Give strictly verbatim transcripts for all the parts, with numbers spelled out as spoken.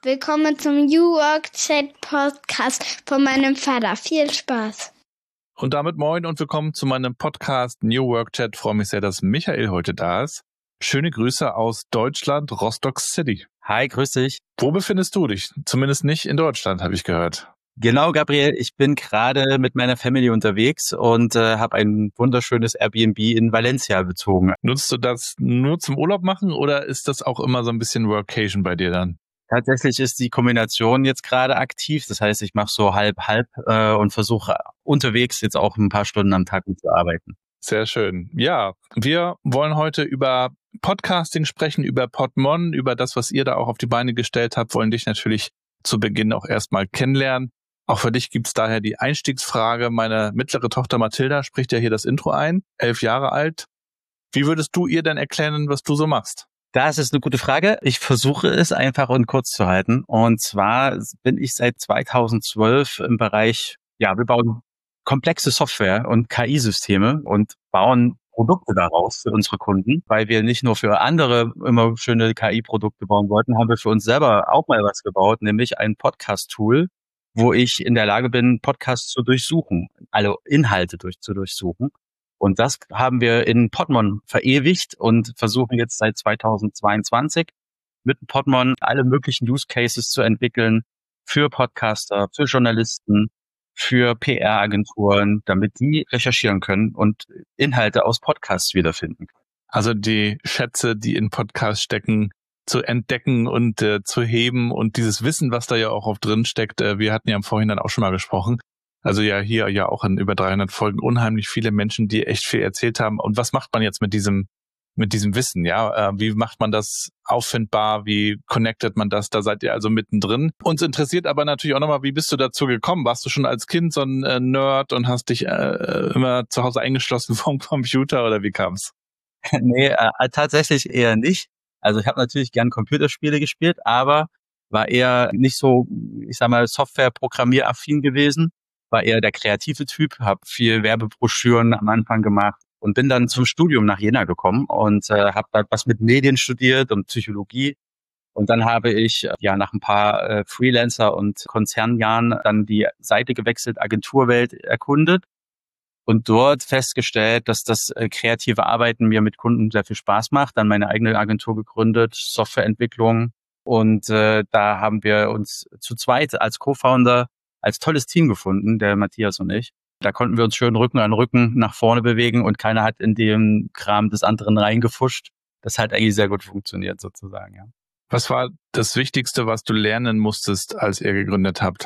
Willkommen zum New Work Chat Podcast von meinem Vater. Viel Spaß. Und damit moin und willkommen zu meinem Podcast New Work Chat. Ich freue mich sehr, dass Michael heute da ist. Schöne Grüße aus Deutschland, Rostock City. Hi, grüß dich. Wo befindest du dich? Zumindest nicht in Deutschland, habe ich gehört. Genau, Gabriel. Ich bin gerade mit meiner Family unterwegs und äh, habe ein wunderschönes Airbnb in Valencia bezogen. Nutzt du das nur zum Urlaub machen oder ist das auch immer so ein bisschen Workation bei dir dann? Tatsächlich ist die Kombination jetzt gerade aktiv. Das heißt, ich mache so halb-halb äh, und versuche unterwegs jetzt auch ein paar Stunden am Tag zu arbeiten. Sehr schön. Ja, wir wollen heute über Podcasting sprechen, über Podmon, über das, was ihr da auch auf die Beine gestellt habt, wollen dich natürlich zu Beginn auch erstmal kennenlernen. Auch für dich gibt's daher die Einstiegsfrage. Meine mittlere Tochter Mathilda spricht ja hier das Intro ein, elf Jahre alt. Wie würdest du ihr denn erklären, was du so machst? Das ist eine gute Frage. Ich versuche es einfach und kurz zu halten. Und zwar bin ich seit zweitausendzwölf im Bereich, ja, wir bauen komplexe Software und K I-Systeme und bauen Produkte daraus für unsere Kunden, weil wir nicht nur für andere immer schöne K I-Produkte bauen wollten, haben wir für uns selber auch mal was gebaut, nämlich ein Podcast-Tool, wo ich in der Lage bin, Podcasts zu durchsuchen, alle Inhalte durch, zu durchsuchen. Und das haben wir in Podmon verewigt und versuchen jetzt seit zweitausendzweiundzwanzig mit Podmon alle möglichen Use Cases zu entwickeln für Podcaster, für Journalisten, für P R-Agenturen, damit die recherchieren können und Inhalte aus Podcasts wiederfinden. Also die Schätze, die in Podcasts stecken, zu entdecken und äh, zu heben und dieses Wissen, was da ja auch oft drin steckt. Äh, wir hatten ja im Vorhinein auch schon mal gesprochen. Also ja, hier ja auch in über dreihundert Folgen unheimlich viele Menschen, die echt viel erzählt haben. Und was macht man jetzt mit diesem mit diesem Wissen? Ja, äh, wie macht man das auffindbar? Wie connectet man das? Da seid ihr also mittendrin. Uns interessiert aber natürlich auch nochmal, wie bist du dazu gekommen? Warst du schon als Kind so ein äh, Nerd und hast dich äh, immer zu Hause eingeschlossen vom Computer oder wie kam's? Nee, äh, tatsächlich eher nicht. Also ich habe natürlich gern Computerspiele gespielt, aber war eher nicht so, ich sag mal, Software-programmieraffin gewesen. War eher der kreative Typ, habe viel Werbebroschüren am Anfang gemacht und bin dann zum Studium nach Jena gekommen und äh, habe da was mit Medien studiert und Psychologie. Und dann habe ich äh, ja nach ein paar äh, Freelancer- und Konzernjahren dann die Seite gewechselt, Agenturwelt erkundet und dort festgestellt, dass das äh, kreative Arbeiten mir mit Kunden sehr viel Spaß macht. Dann meine eigene Agentur gegründet, Softwareentwicklung. Und äh, da haben wir uns zu zweit als Co-Founder als tolles Team gefunden, der Matthias und ich. Da konnten wir uns schön Rücken an Rücken nach vorne bewegen und keiner hat in den Kram des anderen reingefuscht. Das hat eigentlich sehr gut funktioniert sozusagen, ja. Was war das Wichtigste, was du lernen musstest, als ihr gegründet habt?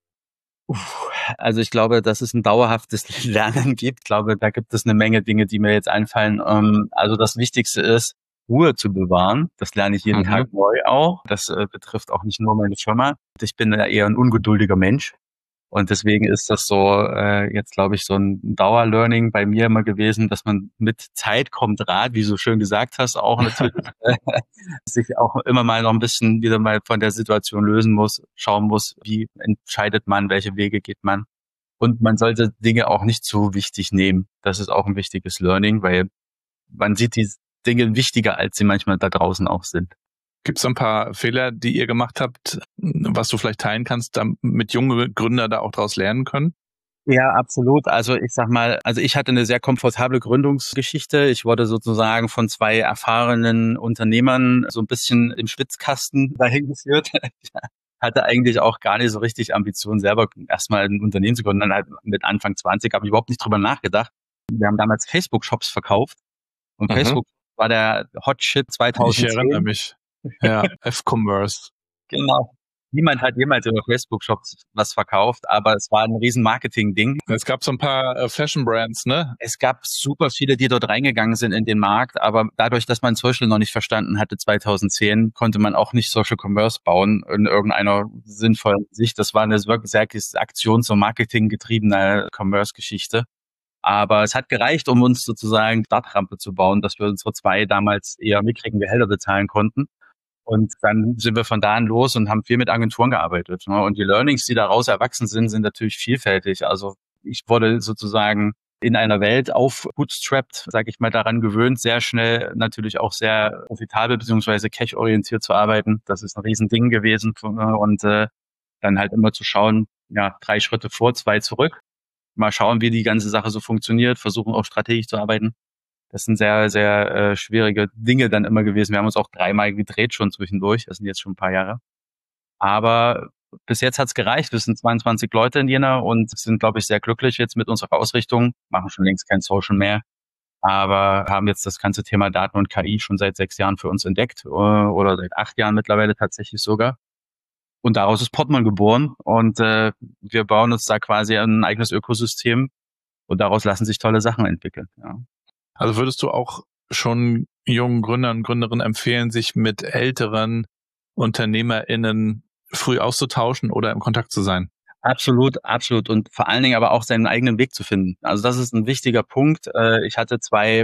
Uff, also ich glaube, dass es ein dauerhaftes Lernen gibt. Ich glaube, da gibt es eine Menge Dinge, die mir jetzt einfallen. Also das Wichtigste ist, Ruhe zu bewahren. Das lerne ich jeden mhm. Tag neu auch. Das äh, betrifft auch nicht nur meine Firma. Ich bin ja eher ein ungeduldiger Mensch. Und deswegen ist das so äh, jetzt, glaube ich, so ein Dauerlearning bei mir immer gewesen, dass man mit Zeit kommt Rat, wie du schön gesagt hast, auch natürlich äh, sich auch immer mal noch ein bisschen wieder mal von der Situation lösen muss, schauen muss, wie entscheidet man, welche Wege geht man. Und man sollte Dinge auch nicht zu wichtig nehmen. Das ist auch ein wichtiges Learning, weil man sieht die Dinge wichtiger, als sie manchmal da draußen auch sind. Gibt es ein paar Fehler, die ihr gemacht habt, was du vielleicht teilen kannst, damit junge Gründer da auch daraus lernen können? Ja, absolut. Also ich sag mal, also ich hatte eine sehr komfortable Gründungsgeschichte. Ich wurde sozusagen von zwei erfahrenen Unternehmern so ein bisschen im Schwitzkasten dahin geführt. Ich hatte eigentlich auch gar nicht so richtig Ambitionen, selber erstmal ein Unternehmen zu gründen. Dann halt mit Anfang zwanzig habe ich überhaupt nicht drüber nachgedacht. Wir haben damals Facebook-Shops verkauft und mhm. Facebook war der Hot Shit zweitausendzehn. Ich erinnere mich. Ja, F-Commerce. Genau. Niemand hat jemals über Facebook-Shops was verkauft, aber es war ein riesen Marketing-Ding. Es gab so ein paar äh, Fashion-Brands, ne? Es gab super viele, die dort reingegangen sind in den Markt, aber dadurch, dass man Social noch nicht verstanden hatte zweitausendzehn, konnte man auch nicht Social Commerce bauen in irgendeiner sinnvollen Sicht. Das war eine wirklich sehr aktions- und marketinggetriebene Commerce-Geschichte. Aber es hat gereicht, um uns sozusagen Startrampe zu bauen, dass wir unsere zwei damals eher mickrigen Gehälter bezahlen konnten. Und dann sind wir von da an los und haben viel mit Agenturen gearbeitet. Und die Learnings, die daraus erwachsen sind, sind natürlich vielfältig. Also ich wurde sozusagen in einer Welt aufbootstrapped, sage ich mal, daran gewöhnt, sehr schnell natürlich auch sehr profitabel bzw. cash-orientiert zu arbeiten. Das ist ein Riesending gewesen und äh, dann halt immer zu schauen, ja, drei Schritte vor, zwei zurück. Mal schauen, wie die ganze Sache so funktioniert, versuchen auch strategisch zu arbeiten. Das sind sehr, sehr äh, schwierige Dinge dann immer gewesen. Wir haben uns auch dreimal gedreht schon zwischendurch. Das sind jetzt schon ein paar Jahre. Aber bis jetzt hat's gereicht. Wir sind zweiundzwanzig Leute in Jena und sind, glaube ich, sehr glücklich jetzt mit unserer Ausrichtung. Machen schon längst kein Social mehr. Aber haben jetzt das ganze Thema Daten und K I schon seit sechs Jahren für uns entdeckt oder seit acht Jahren mittlerweile tatsächlich sogar. Und daraus ist Podman geboren und äh, wir bauen uns da quasi ein eigenes Ökosystem und daraus lassen sich tolle Sachen entwickeln. Ja. Also würdest du auch schon jungen Gründern und Gründerinnen empfehlen, sich mit älteren UnternehmerInnen früh auszutauschen oder im Kontakt zu sein? Absolut, absolut. Und vor allen Dingen aber auch seinen eigenen Weg zu finden. Also das ist ein wichtiger Punkt. Ich hatte zwei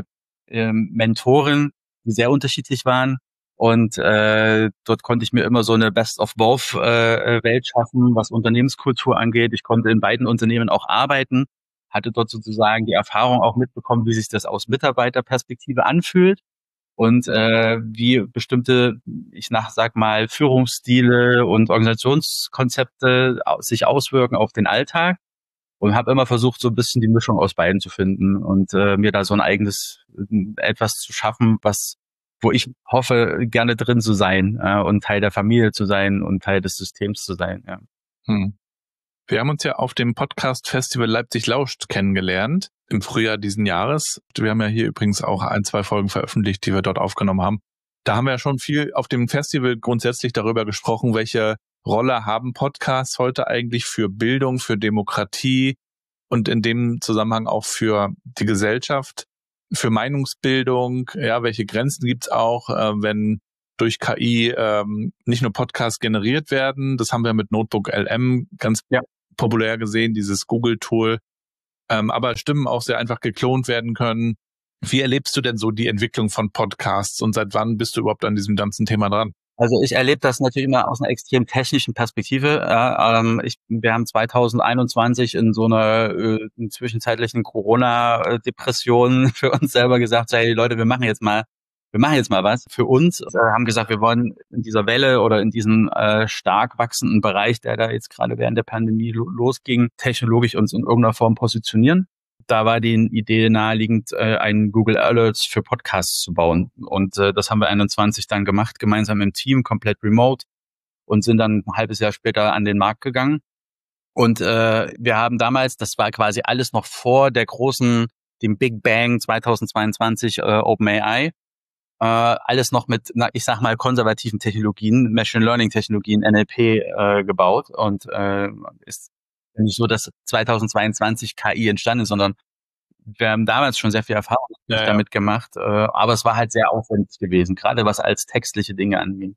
Mentoren, die sehr unterschiedlich waren. Und äh, dort konnte ich mir immer so eine Best-of-Both-Welt schaffen, was Unternehmenskultur angeht. Ich konnte in beiden Unternehmen auch arbeiten, hatte dort sozusagen die Erfahrung auch mitbekommen, wie sich das aus Mitarbeiterperspektive anfühlt und äh, wie bestimmte, ich nach, sag mal, Führungsstile und Organisationskonzepte sich auswirken auf den Alltag. Und habe immer versucht, so ein bisschen die Mischung aus beiden zu finden und äh, mir da so ein eigenes etwas zu schaffen, was wo ich hoffe, gerne drin zu sein äh, und Teil der Familie zu sein und Teil des Systems zu sein. Ja. Hm. Wir haben uns ja auf dem Podcast-Festival Leipzig Lauscht kennengelernt im Frühjahr diesen Jahres. Wir haben ja hier übrigens auch ein, zwei Folgen veröffentlicht, die wir dort aufgenommen haben. Da haben wir ja schon viel auf dem Festival grundsätzlich darüber gesprochen, welche Rolle haben Podcasts heute eigentlich für Bildung, für Demokratie und in dem Zusammenhang auch für die Gesellschaft, für Meinungsbildung. Ja, welche Grenzen gibt's auch, äh, wenn durch K I ähm, nicht nur Podcasts generiert werden. Das haben wir mit Notebook L M ganz ja. populär gesehen, dieses Google-Tool. Ähm, aber Stimmen auch sehr einfach geklont werden können. Wie erlebst du denn so die Entwicklung von Podcasts und seit wann bist du überhaupt an diesem ganzen Thema dran? Also ich erlebe das natürlich immer aus einer extrem technischen Perspektive. Ja, ähm, ich, wir haben zwanzig einundzwanzig in so einer äh, in zwischenzeitlichen Corona-Depression für uns selber gesagt, so, hey Leute, wir machen jetzt mal Wir machen jetzt mal was für uns. Wir haben gesagt, wir wollen in dieser Welle oder in diesem äh, stark wachsenden Bereich, der da jetzt gerade während der Pandemie lo- losging, technologisch uns in irgendeiner Form positionieren. Da war die Idee naheliegend, äh, einen Google Alerts für Podcasts zu bauen. Und äh, das haben wir einundzwanzig dann gemacht, gemeinsam im Team, komplett remote und sind dann ein halbes Jahr später an den Markt gegangen. Und äh, wir haben damals, das war quasi alles noch vor der großen, dem Big Bang zweitausendzweiundzwanzig äh, OpenAI, äh, alles noch mit, na, ich sag mal, konservativen Technologien, Machine Learning Technologien, N L P äh, gebaut und äh, ist nicht so, dass zweitausendzweiundzwanzig K I entstanden ist, sondern wir haben damals schon sehr viel Erfahrung ja, ja. damit gemacht, äh, aber es war halt sehr aufwendig gewesen, gerade was als textliche Dinge anging.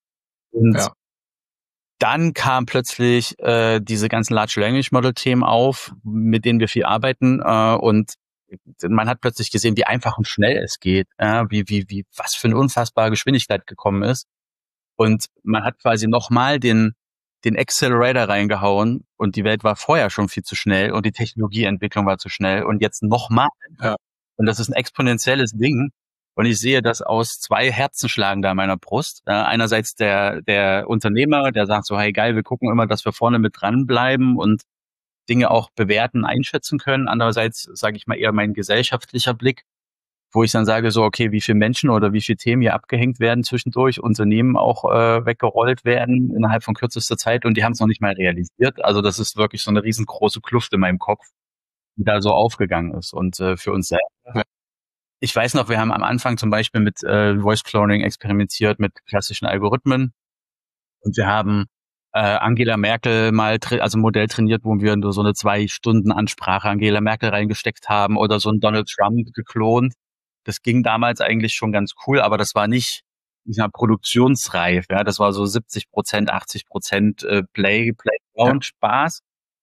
Und ja. dann kam plötzlich äh, diese ganzen Large Language Model Themen auf, mit denen wir viel arbeiten äh, und man hat plötzlich gesehen, wie einfach und schnell es geht, ja, wie wie wie was für eine unfassbare Geschwindigkeit gekommen ist und man hat quasi nochmal den den Accelerator reingehauen und die Welt war vorher schon viel zu schnell und die Technologieentwicklung war zu schnell und jetzt nochmal. Ja. Und das ist ein exponentielles Ding. Und ich sehe das aus zwei Herzen schlagen da in meiner Brust. Äh, einerseits der der Unternehmer, der sagt so, hey geil, wir gucken immer, dass wir vorne mit dranbleiben und Dinge auch bewerten, einschätzen können. Andererseits sage ich mal eher mein gesellschaftlicher Blick, wo ich dann sage so, okay, wie viele Menschen oder wie viele Themen hier abgehängt werden zwischendurch, Unternehmen auch äh, weggerollt werden innerhalb von kürzester Zeit und die haben es noch nicht mal realisiert. Also das ist wirklich so eine riesengroße Kluft in meinem Kopf, die da so aufgegangen ist und äh, für uns selber. Ich weiß noch, wir haben am Anfang zum Beispiel mit äh, Voice Cloning experimentiert, mit klassischen Algorithmen und wir haben äh, Angela Merkel mal, tra- also ein Modell trainiert, wo wir nur so eine zwei Stunden Ansprache Angela Merkel reingesteckt haben oder so ein Donald Trump geklont. Das ging damals eigentlich schon ganz cool, aber das war nicht, ich sag, produktionsreif. Ja, das war so siebzig Prozent, achtzig Prozent äh, Play, Playground, ja. Spaß.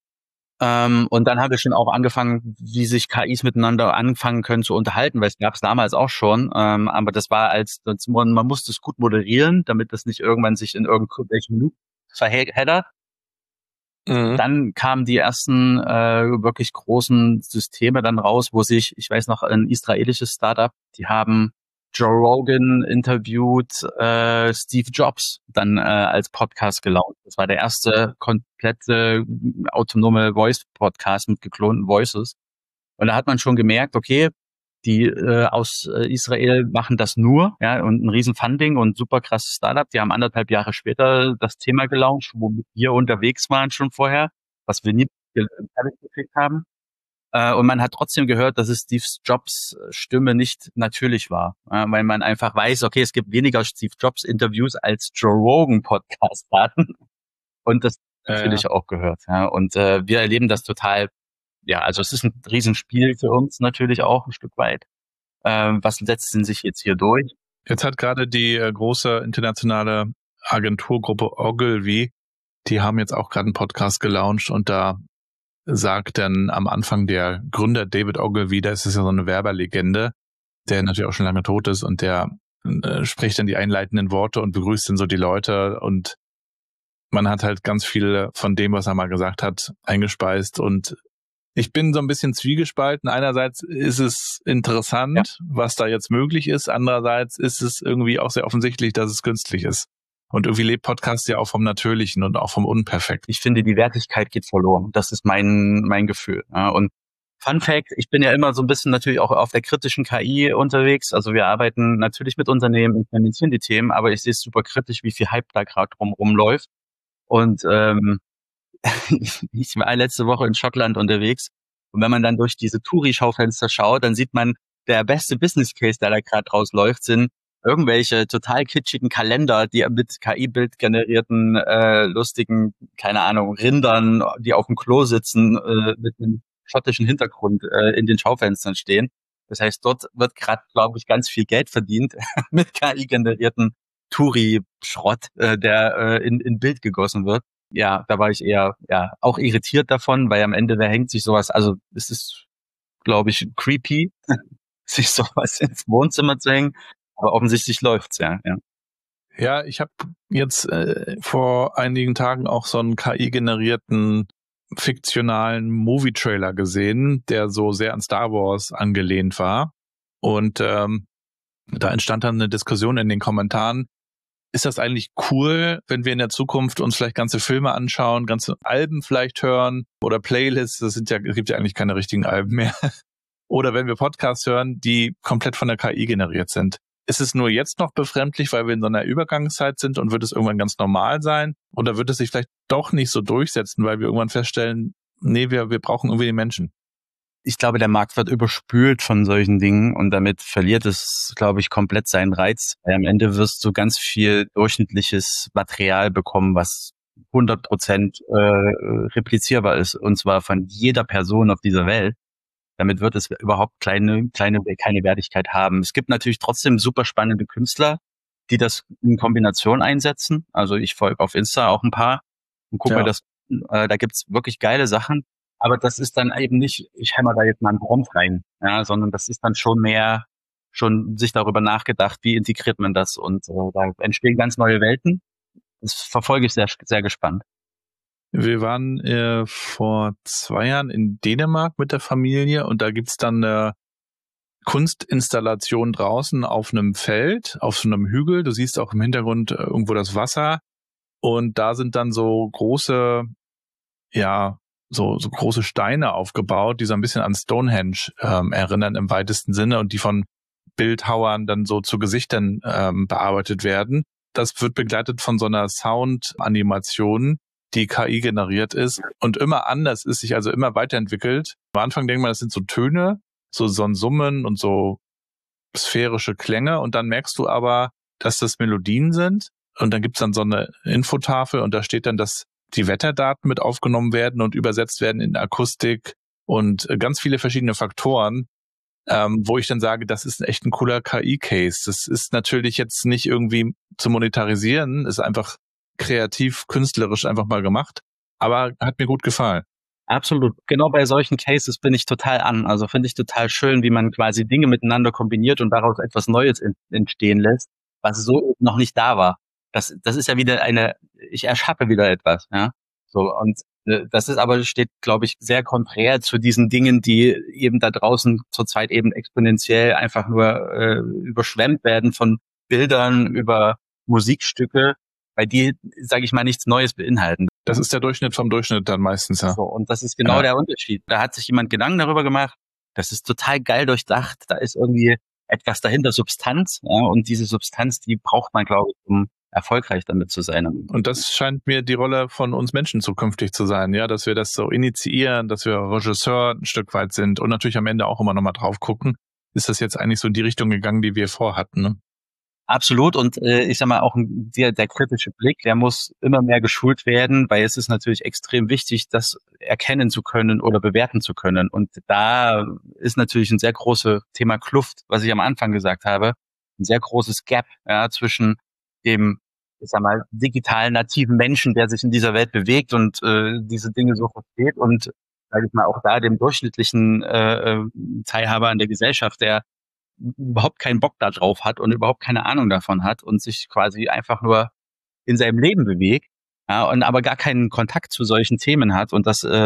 Ähm, und dann haben wir schon auch angefangen, wie sich K Is miteinander anfangen können zu unterhalten, weil es gab es damals auch schon. Ähm, aber das war als, das, man, man musste es gut moderieren, damit das nicht irgendwann sich in irgendwelchen Loop verheddert. Mhm. Dann kamen die ersten äh, wirklich großen Systeme dann raus, wo sich, ich weiß noch, ein israelisches Startup, die haben Joe Rogan interviewt, äh, Steve Jobs dann äh, als Podcast gelauncht. Das war der erste komplette autonome Voice-Podcast mit geklonten Voices. Und da hat man schon gemerkt, okay, die äh, aus äh, Israel machen das nur, ja, und ein riesen Funding und super krasses Startup. Die haben anderthalb Jahre später das Thema gelauncht, wo wir unterwegs waren schon vorher, was wir nie fertig gekriegt haben. Äh, und man hat trotzdem gehört, dass es Steve Jobs Stimme nicht natürlich war, ja, weil man einfach weiß, okay, es gibt weniger Steve Jobs Interviews als Joe Rogan Podcast Daten. Und das Ja, natürlich ja. auch gehört. Ja, und äh, wir erleben das total. Ja, also es ist ein Riesenspiel für uns natürlich auch ein Stück weit. Ähm, was setzt denn sich jetzt hier durch? Jetzt hat gerade die äh, große internationale Agenturgruppe Ogilvy, die haben jetzt auch gerade einen Podcast gelauncht und da sagt dann am Anfang der Gründer David Ogilvy, das ist ja so eine Werberlegende, der natürlich auch schon lange tot ist und der äh, spricht dann die einleitenden Worte und begrüßt dann so die Leute und man hat halt ganz viel von dem, was er mal gesagt hat, eingespeist und ich bin so ein bisschen zwiegespalten. Einerseits ist es interessant, ja, was da jetzt möglich ist. Andererseits ist es irgendwie auch sehr offensichtlich, dass es künstlich ist. Und irgendwie lebt Podcast ja auch vom Natürlichen und auch vom Unperfekt. Ich finde, die Wertigkeit geht verloren. Das ist mein mein Gefühl. Ja, und Fun Fact, ich bin ja immer so ein bisschen natürlich auch auf der kritischen K I unterwegs. Also wir arbeiten natürlich mit Unternehmen, implementieren die Themen, aber ich sehe es super kritisch, wie viel Hype da gerade drumherum läuft. Und ähm, ich war letzte Woche in Schottland unterwegs und wenn man dann durch diese Touri-Schaufenster schaut, dann sieht man, der beste Business-Case, der da gerade rausläuft, sind irgendwelche total kitschigen Kalender, die mit K I-Bild generierten, äh, lustigen, keine Ahnung, Rindern, die auf dem Klo sitzen, äh, mit einem schottischen Hintergrund äh, in den Schaufenstern stehen. Das heißt, dort wird gerade, glaube ich, ganz viel Geld verdient mit K I-generierten Touri-Schrott, äh, der äh, in, in Bild gegossen wird. Ja, da war ich eher ja auch irritiert davon, weil am Ende, wer hängt sich sowas, also es ist, glaube ich, creepy, sich sowas ins Wohnzimmer zu hängen, aber offensichtlich läuft's, ja. Ja, ja ich habe jetzt äh, vor einigen Tagen auch so einen K I-generierten fiktionalen Movie-Trailer gesehen, der so sehr an Star Wars angelehnt war und ähm, da entstand dann eine Diskussion in den Kommentaren. Ist das eigentlich cool, wenn wir in der Zukunft uns vielleicht ganze Filme anschauen, ganze Alben vielleicht hören oder Playlists, das sind ja, es gibt ja eigentlich keine richtigen Alben mehr. Oder wenn wir Podcasts hören, die komplett von der K I generiert sind. Ist es nur jetzt noch befremdlich, weil wir in so einer Übergangszeit sind und wird es irgendwann ganz normal sein? Oder wird es sich vielleicht doch nicht so durchsetzen, weil wir irgendwann feststellen, nee, wir, wir brauchen irgendwie die Menschen? Ich glaube, der Markt wird überspült von solchen Dingen und damit verliert es, glaube ich, komplett seinen Reiz. Weil am Ende wirst du ganz viel durchschnittliches Material bekommen, was hundert Prozent äh, replizierbar ist, und zwar von jeder Person auf dieser Welt. Damit wird es überhaupt kleine, kleine, keine Wertigkeit haben. Es gibt natürlich trotzdem super spannende Künstler, die das in Kombination einsetzen. Also ich folge auf Insta auch ein paar und gucke Ja. mir das, äh, da gibt's wirklich geile Sachen. Aber das ist dann eben nicht, ich hämmer da jetzt mal einen Prompt rein, ja, sondern das ist dann schon mehr, schon sich darüber nachgedacht, wie integriert man das, und äh, da entstehen ganz neue Welten. Das verfolge ich sehr, sehr gespannt. Wir waren äh, vor zwei Jahren in Dänemark mit der Familie und da gibt's dann eine Kunstinstallation draußen auf einem Feld, auf so einem Hügel. Du siehst auch im Hintergrund äh, irgendwo das Wasser und da sind dann so große, ja, so, so große Steine aufgebaut, die so ein bisschen an Stonehenge ähm, erinnern im weitesten Sinne und die von Bildhauern dann so zu Gesichtern ähm, bearbeitet werden. Das wird begleitet von so einer Sound-Animation, die K I generiert ist und immer anders ist, sich also immer weiterentwickelt. Am Anfang denkt man, das sind so Töne, so, so ein Summen und so sphärische Klänge und dann merkst du aber, dass das Melodien sind und dann gibt's dann so eine Infotafel und da steht dann, dass die Wetterdaten mit aufgenommen werden und übersetzt werden in Akustik und ganz viele verschiedene Faktoren, ähm, wo ich dann sage, das ist echt ein cooler K I-Case. Das ist natürlich jetzt nicht irgendwie zu monetarisieren, ist einfach kreativ, künstlerisch einfach mal gemacht, aber hat mir gut gefallen. Absolut. Genau bei solchen Cases bin ich total an. Also finde ich total schön, wie man quasi Dinge miteinander kombiniert und daraus etwas Neues entstehen lässt, was so noch nicht da war. Das, das ist ja wieder eine, ich erschaffe wieder etwas, ja. So, und äh, das ist aber, steht, glaube ich, sehr konträr zu diesen Dingen, die eben da draußen zurzeit eben exponentiell einfach nur äh, überschwemmt werden von Bildern über Musikstücke, weil die, sage ich mal, nichts Neues beinhalten. Das ist der Durchschnitt vom Durchschnitt dann meistens, ja. So, und das ist genau ja. der Unterschied. Da hat sich jemand Gedanken darüber gemacht, das ist total geil durchdacht, da ist irgendwie etwas dahinter, Substanz, ja, und diese Substanz, die braucht man, glaube ich, um erfolgreich damit zu sein. Und das scheint mir die Rolle von uns Menschen zukünftig zu sein, ja, dass wir das so initiieren, dass wir Regisseur ein Stück weit sind und natürlich am Ende auch immer nochmal drauf gucken, ist das jetzt eigentlich so in die Richtung gegangen, die wir vorhatten, ne? Absolut. Und äh, ich sag mal, auch der, der kritische Blick, der muss immer mehr geschult werden, weil es ist natürlich extrem wichtig, das erkennen zu können oder bewerten zu können. Und da ist natürlich ein sehr großes Thema Kluft, was ich am Anfang gesagt habe, ein sehr großes Gap, ja, zwischen dem, ich sag mal, digitalen nativen Menschen, der sich in dieser Welt bewegt und äh, diese Dinge so versteht, und, sage ich mal, auch da dem durchschnittlichen äh, Teilhaber an der Gesellschaft, der überhaupt keinen Bock da drauf hat und überhaupt keine Ahnung davon hat und sich quasi einfach nur in seinem Leben bewegt, ja, und aber gar keinen Kontakt zu solchen Themen hat. Und das äh,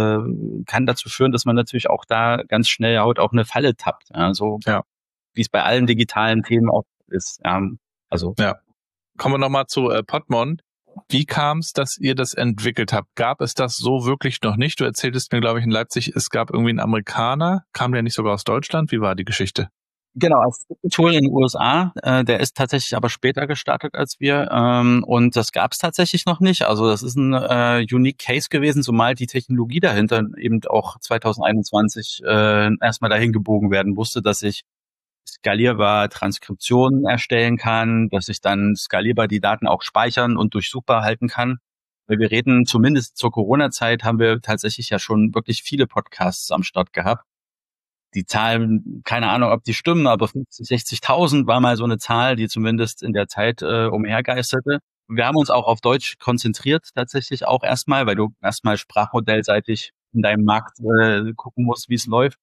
kann dazu führen, dass man natürlich auch da ganz schnell haut auch eine Falle tappt, ja, so ja. wie es bei allen digitalen Themen auch ist. Ja, also ja. Kommen wir nochmal zu äh, Podmon. Wie kam es, dass ihr das entwickelt habt? Gab es das so wirklich noch nicht? Du erzähltest mir, glaube ich, in Leipzig, es gab irgendwie einen Amerikaner. Kam der nicht sogar aus Deutschland? Wie war die Geschichte? Genau, als Tool in den U S A, äh, der ist tatsächlich aber später gestartet als wir, ähm, und das gab es tatsächlich noch nicht. Also das ist ein äh, unique Case gewesen, zumal die Technologie dahinter eben auch zwanzig einundzwanzig äh, erstmal dahin gebogen werden musste, dass ich skalierbar Transkriptionen erstellen kann, dass ich dann skalierbar die Daten auch speichern und durchsuchbar halten kann. Weil wir reden, zumindest zur Corona-Zeit haben wir tatsächlich ja schon wirklich viele Podcasts am Start gehabt. Die Zahlen, keine Ahnung, ob die stimmen, aber fünfzig, sechzigtausend war mal so eine Zahl, die zumindest in der Zeit äh, umhergeisterte. Wir haben uns auch auf Deutsch konzentriert, tatsächlich auch erstmal, weil du erstmal sprachmodellseitig in deinem Markt äh, gucken musst, wie es läuft.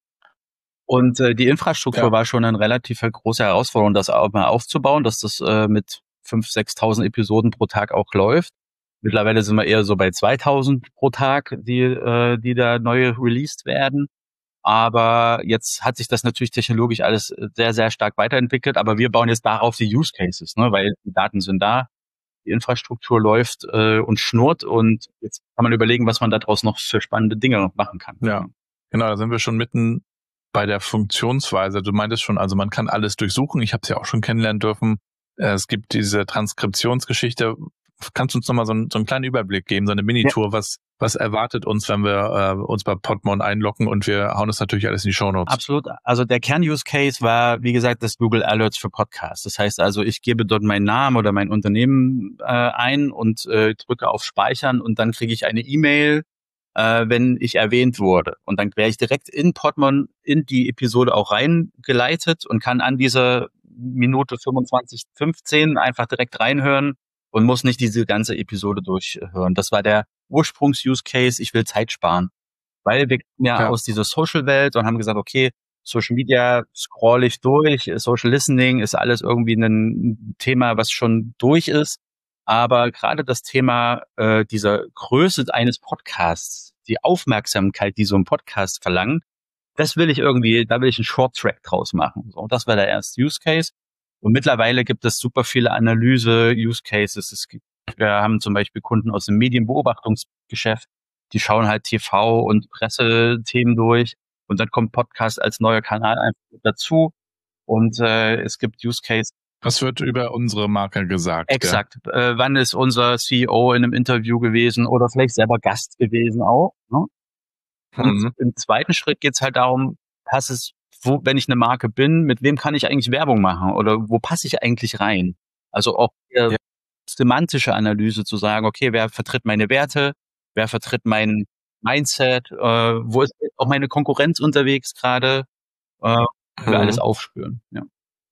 Und äh, die Infrastruktur ja. war schon eine relativ große Herausforderung, das auch mal aufzubauen, dass das äh, mit fünftausend, sechstausend Episoden pro Tag auch läuft. Mittlerweile sind wir eher so bei zweitausend pro Tag, die, äh, die da neu released werden. Aber jetzt hat sich das natürlich technologisch alles sehr, sehr stark weiterentwickelt. Aber wir bauen jetzt darauf die Use Cases, ne? Weil die Daten sind da, die Infrastruktur läuft äh, und schnurrt. Und jetzt kann man überlegen, was man daraus noch für spannende Dinge machen kann. Ja, genau, da sind wir schon mitten bei der Funktionsweise. Du meintest schon, also man kann alles durchsuchen. Ich habe es ja auch schon kennenlernen dürfen. Es gibt diese Transkriptionsgeschichte. Kannst du uns nochmal so, so einen kleinen Überblick geben, so eine Minitour, ja. was was erwartet uns, wenn wir äh, uns bei Podmon einloggen, und wir hauen das natürlich alles in die Shownotes. Absolut. Also der Kern-Use-Case war, wie gesagt, das Google Alerts für Podcasts. Das heißt also, ich gebe dort meinen Namen oder mein Unternehmen äh, ein und äh, drücke auf Speichern, und dann kriege ich eine E-Mail, äh, wenn ich erwähnt wurde. Und dann wäre ich direkt in Podmon in die Episode auch reingeleitet und kann an dieser Minute fünfundzwanzig, fünfzehn einfach direkt reinhören und muss nicht diese ganze Episode durchhören. Das war der Ursprungs-Use-Case, ich will Zeit sparen. Weil wir ja, ja. aus dieser Social-Welt und haben gesagt, okay, Social Media scroll ich durch, Social Listening ist alles irgendwie ein Thema, was schon durch ist. Aber gerade das Thema äh, dieser Größe eines Podcasts, die Aufmerksamkeit, die so ein Podcast verlangt, das will ich irgendwie, da will ich einen Short-Track draus machen. So, das war der erste Use-Case. Und mittlerweile gibt es super viele Analyse-Use-Cases. Es gibt, wir haben zum Beispiel Kunden aus dem Medienbeobachtungsgeschäft, die schauen halt T V- und Pressethemen durch. Und dann kommt Podcast als neuer Kanal einfach dazu. Und äh, es gibt Use-Case. Was wird über unsere Marke gesagt? Exakt. Äh, wann ist unser C E O in einem Interview gewesen oder vielleicht selber Gast gewesen auch. Ne? Und mhm. im zweiten Schritt geht's halt darum, passt es, wo, wenn ich eine Marke bin, mit wem kann ich eigentlich Werbung machen oder wo passe ich eigentlich rein? Also auch äh, ja. semantische Analyse zu sagen, okay, wer vertritt meine Werte, wer vertritt mein Mindset, äh, wo ist auch meine Konkurrenz unterwegs gerade, äh, mhm. wir alles aufspüren. Ja.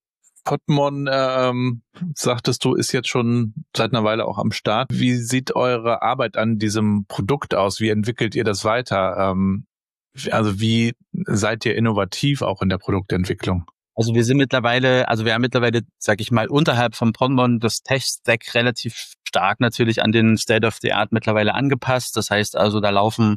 Podmon, ähm, sagtest du, ist jetzt schon seit einer Weile auch am Start. Wie sieht eure Arbeit an diesem Produkt aus? Wie entwickelt ihr das weiter? Ähm, also wie seid ihr innovativ auch in der Produktentwicklung? Also wir sind mittlerweile, also wir haben mittlerweile, sag ich mal, unterhalb von Podmon das Tech-Stack relativ stark natürlich an den State of the Art mittlerweile angepasst. Das heißt also, da laufen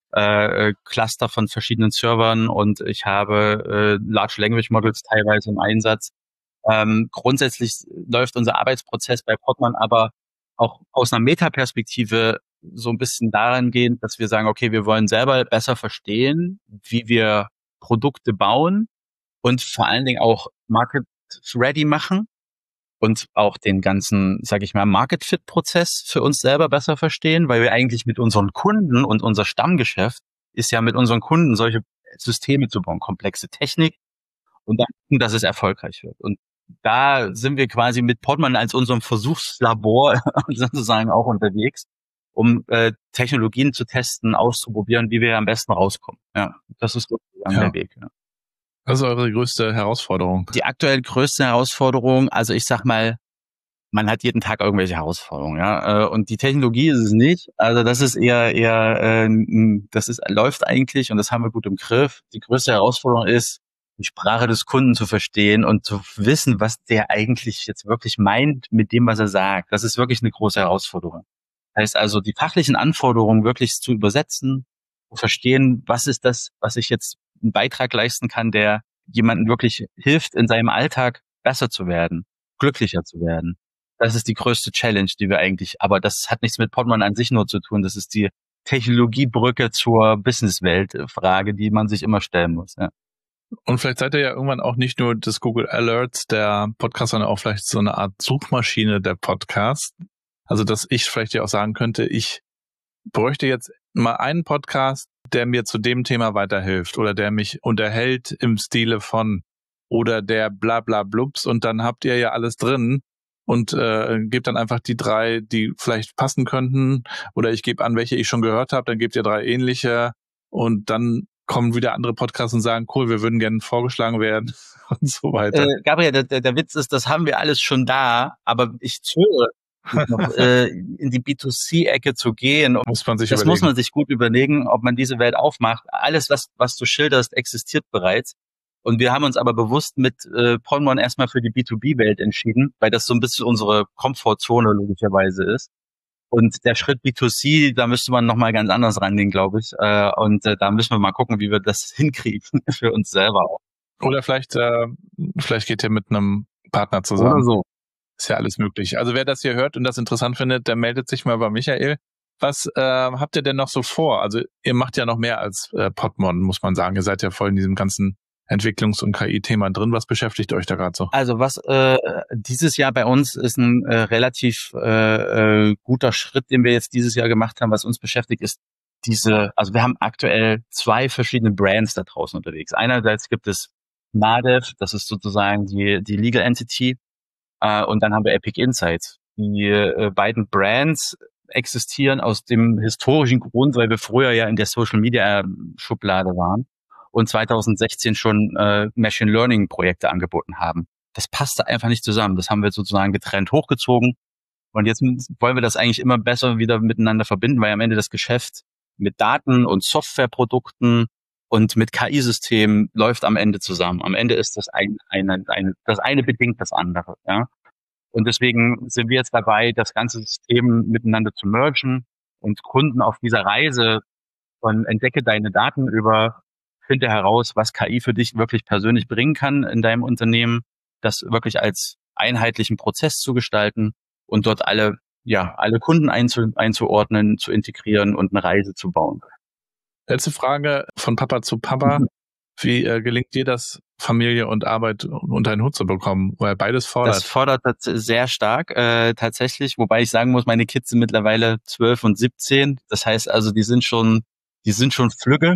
äh, Cluster von verschiedenen Servern und ich habe äh, Large Language Models teilweise im Einsatz. Ähm, grundsätzlich läuft unser Arbeitsprozess bei Podman aber auch aus einer Metaperspektive so ein bisschen daran gehen, dass wir sagen, okay, wir wollen selber besser verstehen, wie wir Produkte bauen und vor allen Dingen auch Market ready machen und auch den ganzen, sage ich mal, Market-Fit-Prozess für uns selber besser verstehen, weil wir eigentlich mit unseren Kunden und unser Stammgeschäft ist ja mit unseren Kunden solche Systeme zu bauen, komplexe Technik und dann gucken, dass es erfolgreich wird. Und da sind wir quasi mit Podman als unserem Versuchslabor sozusagen auch unterwegs, um äh, Technologien zu testen, auszuprobieren, wie wir am besten rauskommen. Ja, das ist sozusagen Ja. der Weg. Ja. Was ist eure größte Herausforderung? Die aktuell größte Herausforderung, also ich sag mal, man hat jeden Tag irgendwelche Herausforderungen, ja. Und die Technologie ist es nicht. Also das ist eher, eher, äh, das ist läuft eigentlich und das haben wir gut im Griff. Die größte Herausforderung ist, die Sprache des Kunden zu verstehen und zu wissen, was der eigentlich jetzt wirklich meint mit dem, was er sagt. Das ist wirklich eine große Herausforderung. Das heißt also, die fachlichen Anforderungen wirklich zu übersetzen, zu verstehen, was ist das, was ich jetzt einen Beitrag leisten kann, der jemandem wirklich hilft, in seinem Alltag besser zu werden, glücklicher zu werden. Das ist die größte Challenge, die wir eigentlich, aber das hat nichts mit Podman an sich nur zu tun. Das ist die Technologiebrücke zur Businesswelt-Frage, die man sich immer stellen muss. Ja. Und vielleicht seid ihr ja irgendwann auch nicht nur das Google Alerts der Podcast, sondern auch vielleicht so eine Art Suchmaschine der Podcast. Also, dass ich vielleicht ja auch sagen könnte, ich bräuchte jetzt mal einen Podcast, der mir zu dem Thema weiterhilft oder der mich unterhält im Stile von oder der bla bla blubs und dann habt ihr ja alles drin und äh, gebt dann einfach die drei, die vielleicht passen könnten oder ich gebe an, welche ich schon gehört habe, dann gebt ihr drei ähnliche und dann kommen wieder andere Podcasts und sagen, cool, wir würden gerne vorgeschlagen werden und so weiter. Äh, Gabriel, der, der Witz ist, das haben wir alles schon da, aber ich zögere noch, äh, in die B zwei C-Ecke zu gehen. Muss man sich das überlegen. muss man sich gut überlegen, ob man diese Welt aufmacht. Alles, was, was du schilderst, existiert bereits. Und wir haben uns aber bewusst mit äh, Podman erstmal für die B zwei B-Welt entschieden, weil das so ein bisschen unsere Komfortzone logischerweise ist. Und der Schritt B zwei C, da müsste man nochmal ganz anders rangehen, glaube ich. Äh, und äh, da müssen wir mal gucken, wie wir das hinkriegen für uns selber auch. Oder vielleicht, äh, vielleicht geht ihr mit einem Partner zusammen. Oder so. Ist ja alles möglich. Also wer das hier hört und das interessant findet, der meldet sich mal bei Michael. Was äh, habt ihr denn noch so vor? Also ihr macht ja noch mehr als äh, Podman, muss man sagen. Ihr seid ja voll in diesem ganzen Entwicklungs- und K I-Thema drin. Was beschäftigt euch da gerade so? Also was äh, dieses Jahr bei uns ist ein äh, relativ äh, äh, guter Schritt, den wir jetzt dieses Jahr gemacht haben, was uns beschäftigt, ist diese, also wir haben aktuell zwei verschiedene Brands da draußen unterwegs. Einerseits gibt es Nadev, das ist sozusagen die, die Legal Entity, äh, und dann haben wir Epic Insights. Die äh, beiden Brands existieren aus dem historischen Grund, weil wir früher ja in der Social Media Schublade waren und zwanzig sechzehn schon äh, Machine Learning Projekte angeboten haben. Das passte einfach nicht zusammen. Das haben wir sozusagen getrennt hochgezogen. Und jetzt wollen wir das eigentlich immer besser wieder miteinander verbinden, weil am Ende das Geschäft mit Daten und Softwareprodukten und mit K I-Systemen läuft am Ende zusammen. Am Ende ist das ein, eine, eine, das eine bedingt das andere, ja. Und deswegen sind wir jetzt dabei, das ganze System miteinander zu mergen und Kunden auf dieser Reise von entdecke deine Daten über finde heraus, was K I für dich wirklich persönlich bringen kann in deinem Unternehmen, das wirklich als einheitlichen Prozess zu gestalten und dort alle, ja, alle Kunden einzu, einzuordnen, zu integrieren und eine Reise zu bauen. Letzte Frage von Papa zu Papa. Mhm. Wie äh, gelingt dir das, Familie und Arbeit unter einen Hut zu bekommen, weil beides fordert? Das fordert sehr stark, äh, tatsächlich, wobei ich sagen muss, meine Kids sind mittlerweile zwölf und siebzehn. Das heißt also, die sind schon, die sind schon flügge.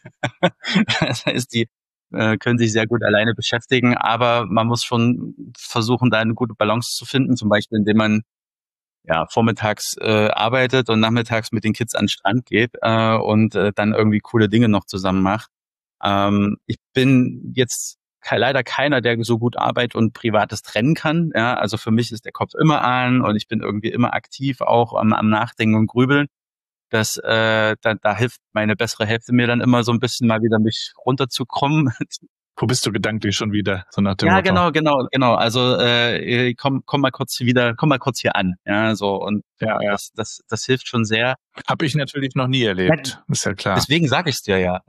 Das heißt, die äh, können sich sehr gut alleine beschäftigen, aber man muss schon versuchen, da eine gute Balance zu finden, zum Beispiel, indem man ja vormittags äh, arbeitet und nachmittags mit den Kids an den Strand geht äh, und äh, dann irgendwie coole Dinge noch zusammen macht. Ähm, ich bin jetzt ke- leider keiner, der so gut Arbeit und Privates trennen kann. Ja, also für mich ist der Kopf immer an und ich bin irgendwie immer aktiv auch am, am Nachdenken und Grübeln. Das, äh, da, da hilft meine bessere Hälfte mir dann immer so ein bisschen mal wieder mich runterzukommen, Wo bist du gedanklich schon wieder? So nach dem Ja, Motto. genau, genau, genau. Also äh, komm, komm mal kurz wieder, komm mal kurz hier an. Ja, so und Ja, ja. das, das, das hilft schon sehr. Habe ich natürlich noch nie erlebt, ist ja klar. Deswegen sage ich es dir ja.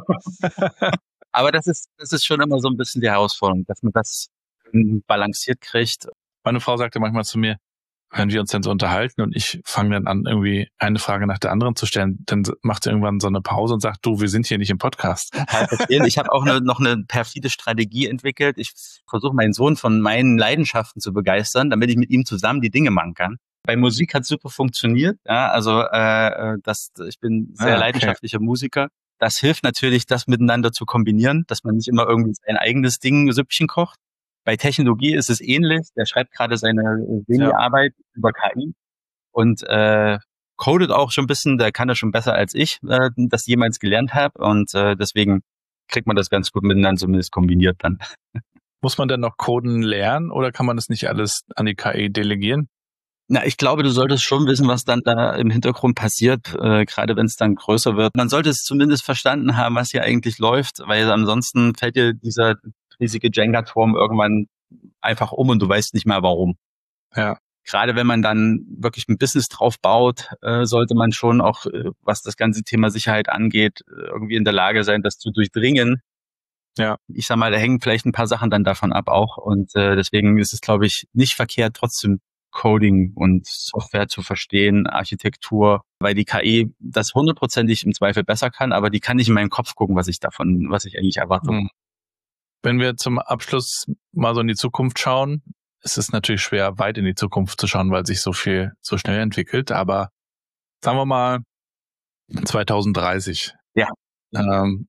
Aber das ist, das ist schon immer so ein bisschen die Herausforderung, dass man das balanciert kriegt. Meine Frau sagte manchmal zu mir, wenn wir uns dann so unterhalten und ich fange dann an, irgendwie eine Frage nach der anderen zu stellen, dann macht sie irgendwann so eine Pause und sagt, du, wir sind hier nicht im Podcast. Ich habe auch eine, noch eine perfide Strategie entwickelt. Ich versuche meinen Sohn von meinen Leidenschaften zu begeistern, damit ich mit ihm zusammen die Dinge machen kann. Bei Musik hat super funktioniert. Ja, also äh, das, ich bin sehr Ah, okay. leidenschaftlicher Musiker. Das hilft natürlich, das miteinander zu kombinieren, dass man nicht immer irgendwie sein eigenes Ding, Süppchen kocht. Bei Technologie ist es ähnlich. Der schreibt gerade seine Semi-Arbeit ja. über K I und äh, codet auch schon ein bisschen. Der kann das schon besser als ich, äh, das jemals gelernt habe. Und äh, deswegen kriegt man das ganz gut miteinander zumindest kombiniert dann. Muss man denn noch Coden lernen oder kann man das nicht alles an die K I delegieren? Na, ich glaube, du solltest schon wissen, was dann da im Hintergrund passiert, äh, gerade wenn es dann größer wird. Man sollte es zumindest verstanden haben, was hier eigentlich läuft, weil ansonsten fällt dir dieser riesige Jenga-Turm irgendwann einfach um und du weißt nicht mehr warum. Ja. Gerade wenn man dann wirklich ein Business drauf baut, äh, sollte man schon auch, äh, was das ganze Thema Sicherheit angeht, irgendwie in der Lage sein, das zu durchdringen. Ja. Ich sag mal, da hängen vielleicht ein paar Sachen dann davon ab auch und äh, deswegen ist es, glaube ich, nicht verkehrt, trotzdem Coding und Software zu verstehen, Architektur, weil die K I das hundertprozentig im Zweifel besser kann, aber die kann nicht in meinen Kopf gucken, was ich davon, was ich eigentlich erwarte. Mhm. Wenn wir zum Abschluss mal so in die Zukunft schauen, ist es natürlich schwer, weit in die Zukunft zu schauen, weil sich so viel so schnell entwickelt, aber sagen wir mal zwanzig dreißig. Ja. Ähm,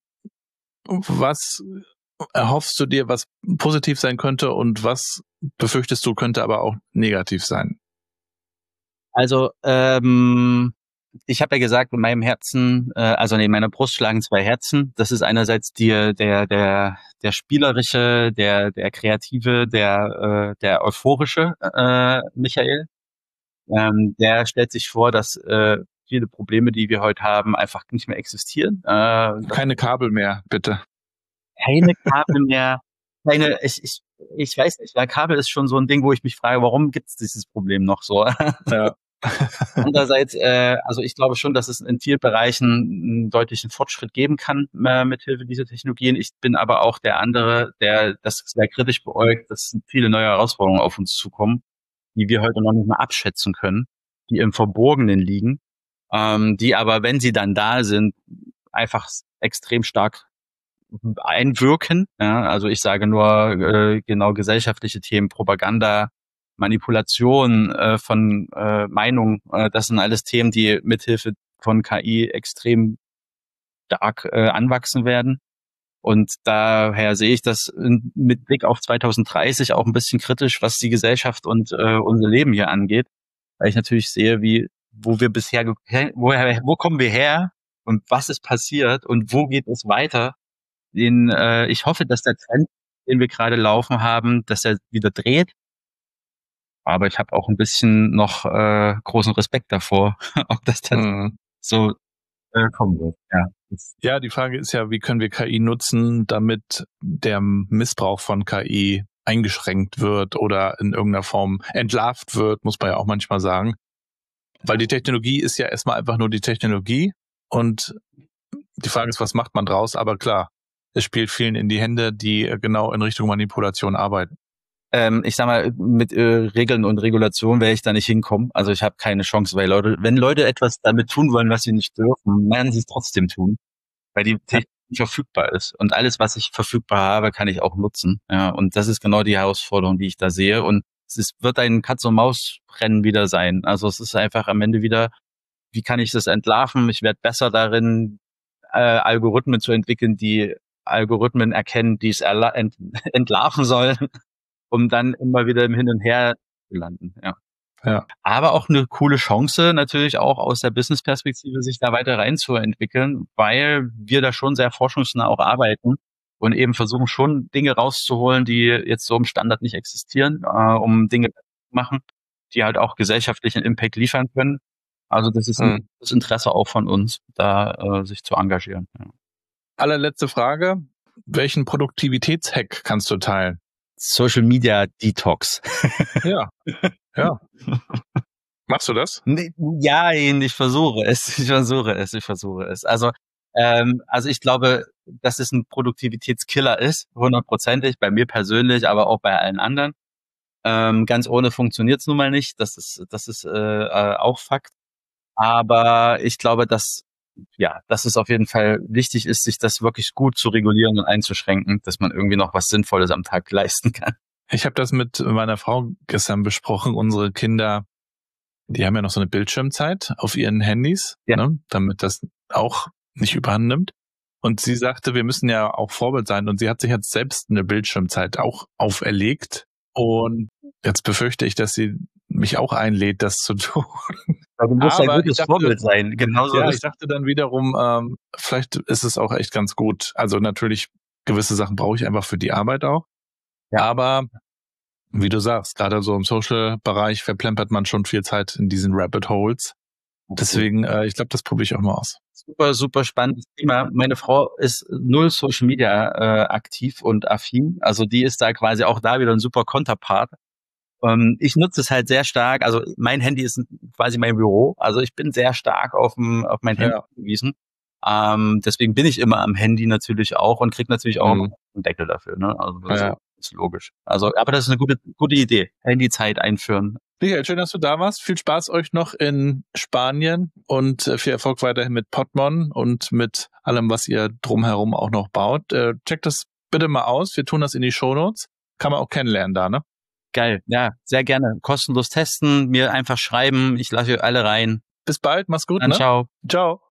was erhoffst du dir, was positiv sein könnte und was befürchtest du, könnte aber auch negativ sein? Also, ähm, ich habe ja gesagt, in meinem Herzen, äh, also in meiner Brust schlagen zwei Herzen. Das ist einerseits die, der, der, der spielerische, der, der kreative, der, äh, der euphorische äh, Michael. Ähm, der stellt sich vor, dass äh, viele Probleme, die wir heute haben, einfach nicht mehr existieren. Äh, keine Kabel mehr, bitte. Keine Kabel mehr. Keine, ich, ich, ich weiß nicht, weil Kabel ist schon so ein Ding, wo ich mich frage, warum gibt es dieses Problem noch so? Ja. Andererseits, äh, also ich glaube schon, dass es in vielen Bereichen einen deutlichen Fortschritt geben kann äh, mithilfe dieser Technologien. Ich bin aber auch der andere, der das sehr kritisch beäugt, dass viele neue Herausforderungen auf uns zukommen, die wir heute noch nicht mal abschätzen können, die im Verborgenen liegen, ähm, die aber, wenn sie dann da sind, einfach extrem stark einwirken. Ja, also ich sage nur äh, genau gesellschaftliche Themen, Propaganda, Manipulation äh, von äh, Meinung, äh, das sind alles Themen, die mithilfe von K I extrem stark äh, anwachsen werden. Und daher sehe ich das in, mit Blick auf zwanzig dreißig auch ein bisschen kritisch, was die Gesellschaft und äh, unser Leben hier angeht, weil ich natürlich sehe, wie wo wir bisher, woher, wo kommen wir her und was ist passiert und wo geht es weiter? Den, äh, ich hoffe, dass der Trend, den wir gerade laufen haben, dass er wieder dreht. Aber ich habe auch ein bisschen noch äh, großen Respekt davor, ob das dann mhm. so äh, kommen wird. Ja. Ja, die Frage ist ja, wie können wir K I nutzen, damit der Missbrauch von K I eingeschränkt wird oder in irgendeiner Form entlarvt wird, muss man ja auch manchmal sagen. Weil die Technologie ist ja erstmal einfach nur die Technologie und die Frage ist, was macht man draus? Aber klar, es spielt vielen in die Hände, die genau in Richtung Manipulation arbeiten. Ähm, ich sag mal, mit äh, Regeln und Regulation werde ich da nicht hinkommen. Also ich habe keine Chance, weil Leute, wenn Leute etwas damit tun wollen, was sie nicht dürfen, werden sie es trotzdem tun, weil die Technik nicht verfügbar ist. Und alles, was ich verfügbar habe, kann ich auch nutzen. Ja, und das ist genau die Herausforderung, die ich da sehe. Und es ist, wird ein Katz-und-Maus-Rennen wieder sein. Also es ist einfach am Ende wieder, wie kann ich das entlarven? Ich werde besser darin, äh, Algorithmen zu entwickeln, die Algorithmen erkennen, die es erla- ent- entlarven sollen, um dann immer wieder im Hin und Her zu landen. Ja. Ja. Aber auch eine coole Chance natürlich auch aus der Business-Perspektive, sich da weiter reinzuentwickeln, weil wir da schon sehr forschungsnah auch arbeiten und eben versuchen schon Dinge rauszuholen, die jetzt so im Standard nicht existieren, äh, um Dinge zu machen, die halt auch gesellschaftlichen Impact liefern können. Also das ist ein hm. das Interesse auch von uns, da äh, sich zu engagieren. Ja. Allerletzte Frage. welchen Produktivitätshack kannst du teilen? Social Media Detox. Ja, ja. Machst du das? Nee, ja, ich versuche es, ich versuche es, ich versuche es. Also, ähm, also ich glaube, dass es ein Produktivitätskiller ist, hundertprozentig, bei mir persönlich, aber auch bei allen anderen. Ähm, ganz ohne funktioniert's nun mal nicht, das ist, das ist äh, äh, auch Fakt. Aber ich glaube, dass ja, dass es auf jeden Fall wichtig ist, sich das wirklich gut zu regulieren und einzuschränken, dass man irgendwie noch was Sinnvolles am Tag leisten kann. Ich habe das mit meiner Frau gestern besprochen. Unsere Kinder, die haben ja noch so eine Bildschirmzeit auf ihren Handys, Ja. ne, damit das auch nicht überhand nimmt. Und sie sagte, wir müssen ja auch Vorbild sein. Und sie hat sich jetzt selbst eine Bildschirmzeit auch auferlegt. Und jetzt befürchte ich, dass sie mich auch einlädt, das zu tun. Du musst Aber ein gutes ich dachte- Vorbild sein. Genauso Ja, ist ich dachte dann wiederum, ähm, vielleicht ist es auch echt ganz gut. Also natürlich, gewisse Sachen brauche ich einfach für die Arbeit auch. Ja. Aber wie du sagst, gerade so im Social-Bereich verplempert man schon viel Zeit in diesen Rabbit Holes. Deswegen, äh, ich glaube, das probiere ich auch mal aus. super, super spannendes Thema. Meine Frau ist null Social Media äh, aktiv und affin. Also die ist da quasi auch da wieder ein super Konterpart. Ähm, ich nutze es halt sehr stark. Also mein Handy ist quasi mein Büro. Also ich bin sehr stark auf, dem, auf mein Handy Ja. angewiesen. Ähm, deswegen bin ich immer am Handy natürlich auch und krieg natürlich auch Mhm. einen Deckel dafür. Ne? Also das Ja. ist logisch. Also, aber das ist eine gute, gute Idee. Handyzeit einführen. Michael, schön, dass du da warst. Viel Spaß euch noch in Spanien und äh, viel Erfolg weiterhin mit Podmon und mit allem, was ihr drumherum auch noch baut. Äh, checkt das bitte mal aus. Wir tun das in die Shownotes. Kann man auch kennenlernen da, ne? Geil. Ja, sehr gerne. Kostenlos testen, mir einfach schreiben. Ich lasse euch alle rein. Bis bald, mach's gut, Dann ne? ciao. Ciao.